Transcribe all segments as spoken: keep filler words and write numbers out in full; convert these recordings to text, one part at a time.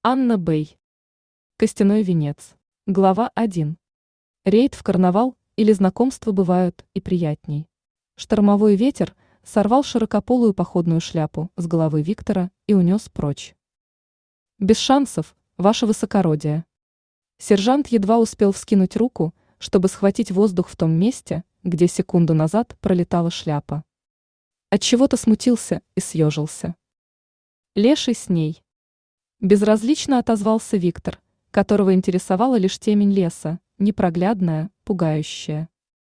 Анна Бэй. Костяной венец. Глава один. Рейд в карнавал или знакомства бывают и приятней. Штормовой ветер сорвал широкополую походную шляпу с головы Виктора и унес прочь. Без шансов, ваше высокородие. Сержант едва успел вскинуть руку, чтобы схватить воздух в том месте, где секунду назад пролетала шляпа. Отчего-то смутился и съежился. Леший с ней. Безразлично отозвался Виктор, которого интересовала лишь темень леса, непроглядная, пугающая.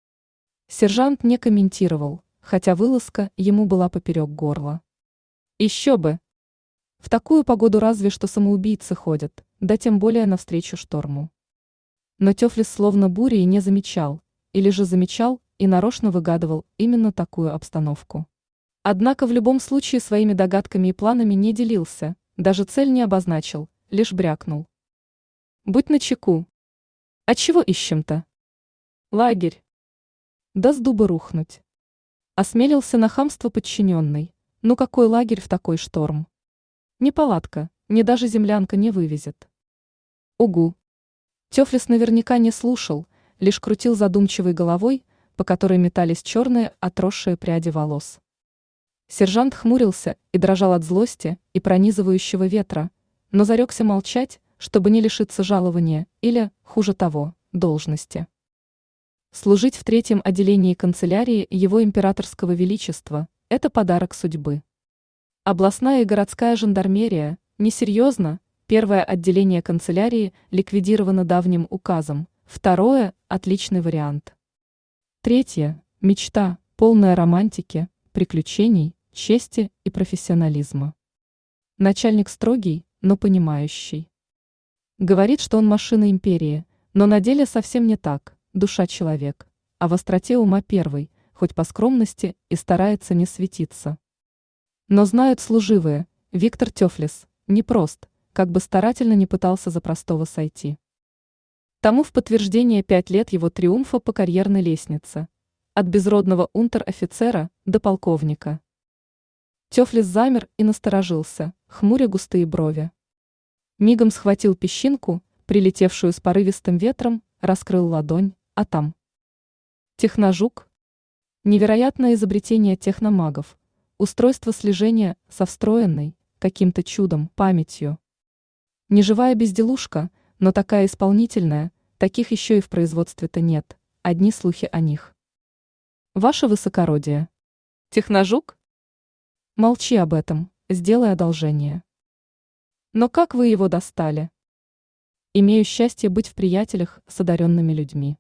Сержант не комментировал, хотя вылазка ему была поперек горла. Еще бы! В такую погоду разве что самоубийцы ходят, да тем более навстречу шторму. Но Тёфлис словно бури и не замечал, или же замечал и нарочно выгадывал именно такую обстановку. Однако в любом случае своими догадками и планами не делился, даже цель не обозначил, лишь брякнул. Будь начеку. А чего ищем-то? Лагерь. Да с дуба рухнуть. Осмелился на хамство подчиненный. Ну какой лагерь в такой шторм? Ни палатка, ни даже землянка не вывезет. Угу. Тёфлис наверняка не слушал, лишь крутил задумчивой головой, по которой метались черные отросшие пряди волос. Сержант хмурился и дрожал от злости и пронизывающего ветра, но зарекся молчать, чтобы не лишиться жалования или, хуже того, должности. Служить в третьем отделении канцелярии его императорского величества – это подарок судьбы. Областная и городская жандармерия, несерьезно, первое отделение канцелярии ликвидировано давним указом, второе – отличный вариант. Третье – мечта, полная романтики, приключений, чести и профессионализма. Начальник строгий, но понимающий. Говорит, что он машина империи, но на деле совсем не так, душа человек, а в остроте ума первый, хоть по скромности и старается не светиться. Но знают служивые, Виктор Тёфлис непрост, как бы старательно не пытался за простого сойти. Тому в подтверждение пять лет его триумфа по карьерной лестнице, от безродного унтер-офицера до полковника. Тёфлис замер и насторожился, хмуря густые брови. Мигом схватил песчинку, прилетевшую с порывистым ветром, раскрыл ладонь, а там. Техножук. Невероятное изобретение техномагов. Устройство слежения со встроенной, каким-то чудом, памятью. Неживая безделушка, но такая исполнительная, таких еще и в производстве-то нет, одни слухи о них. Ваше высокородие. Техножук? Молчи об этом, сделай одолжение. Но как вы его достали? Имею счастье быть в приятелях с одаренными людьми.